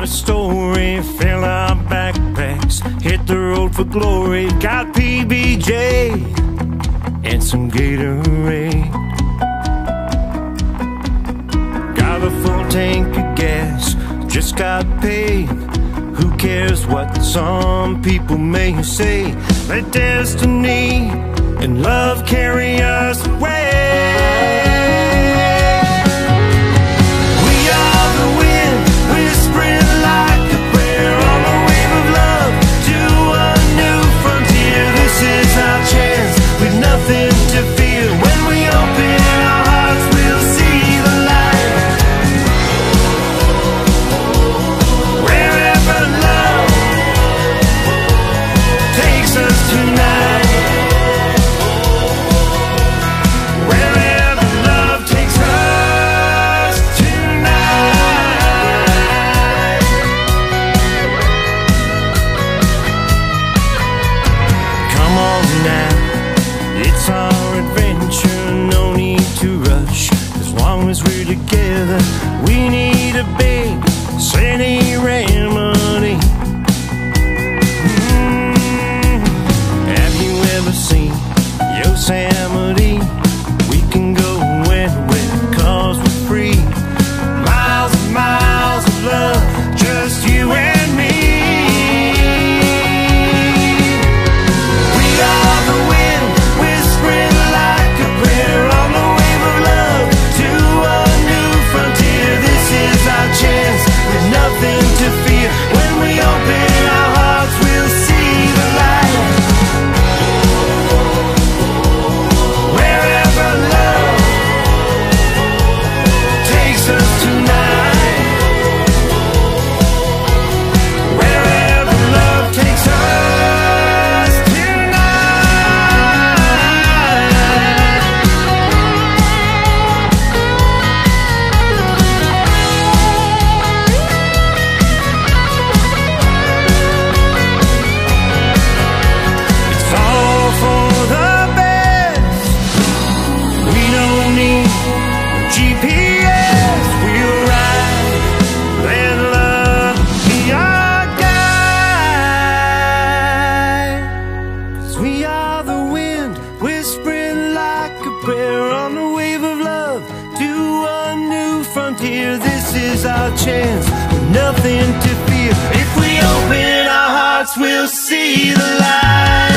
got a story, fill our backpacks, hit the road for glory. Got PBJ and some Gatorade. Got a full tank of gas, just got paid. Who cares what some people may say? Let destiny and love carry us away. Nothing to fear. When we open our hearts, we'll see the light. Wherever love takes us tonight. Wherever love takes us tonight. Come on now, it's our adventure, no need to rush. As long as we're together, we need a big city remedy. Have you ever seen Yosemite? We can go anywhere, 'cause we're free. Miles and miles of love, just you and me. We are the wind, whispering like a prayer on the wave of love to a new frontier. This is our chance, with nothing to fear. When we open our hearts, we'll see the light. Wherever love takes us tonight. Wherever love takes us GPS, we'll ride, let love be our guide. 'Cause we are the wind, whispering like a prayer on the wave of love to a new frontier. This is our chance, with nothing to fear. If we open our hearts, we'll see the light.